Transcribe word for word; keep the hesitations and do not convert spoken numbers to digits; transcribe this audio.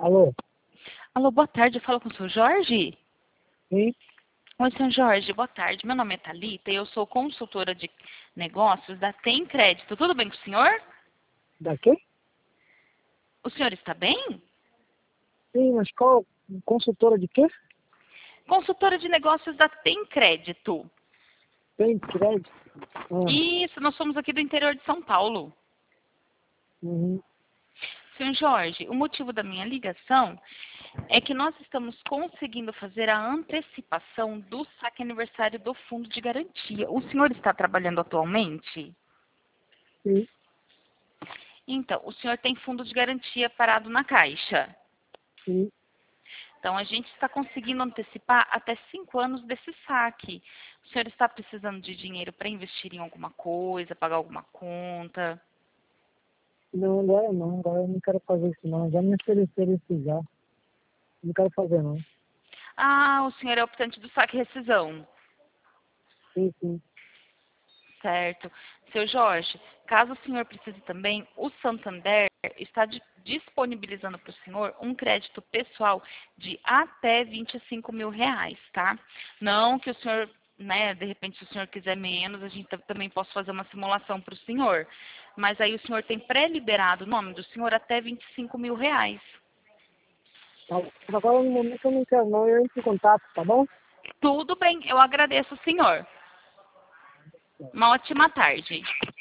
Alô? Alô, boa tarde. Eu falo com o senhor Jorge? Sim? Oi, senhor Jorge. Boa tarde. Meu nome é Thalita e eu sou consultora de negócios da Tem Crédito. Tudo bem com o senhor? Da quê? O senhor está bem? Sim, mas qual? Consultora de quê? Consultora de negócios da Tem Crédito. Tem crédito? Ah, Isso, nós somos aqui do interior de São Paulo. uhum. Senhor Jorge, o motivo da minha ligação é que nós estamos conseguindo fazer a antecipação do saque aniversário do fundo de garantia. O senhor está trabalhando atualmente? Sim, Então, o senhor tem fundo de garantia parado na Caixa. sim. Então, a gente está conseguindo antecipar até cinco anos desse saque. O senhor está precisando de dinheiro para investir em alguma coisa, pagar alguma conta? Não, agora não, agora eu não quero fazer isso não. Já me ofereceram isso já. Não quero fazer não. Ah, o senhor é optante do saque e rescisão. Sim, sim. Certo. Seu Jorge, caso o senhor precise também, o Santander está di- disponibilizando para o senhor um crédito pessoal de até vinte e cinco mil reais, tá? Não que o senhor, né, de repente, se o senhor quiser menos, a gente ta- também possa fazer uma simulação para o senhor. Mas aí o senhor tem pré-liberado o nome do senhor até vinte e cinco mil reais. Tá, mas agora no momento eu não quero não, eu entro em contato, tá bom? Tudo bem, eu agradeço o senhor. Uma ótima tarde.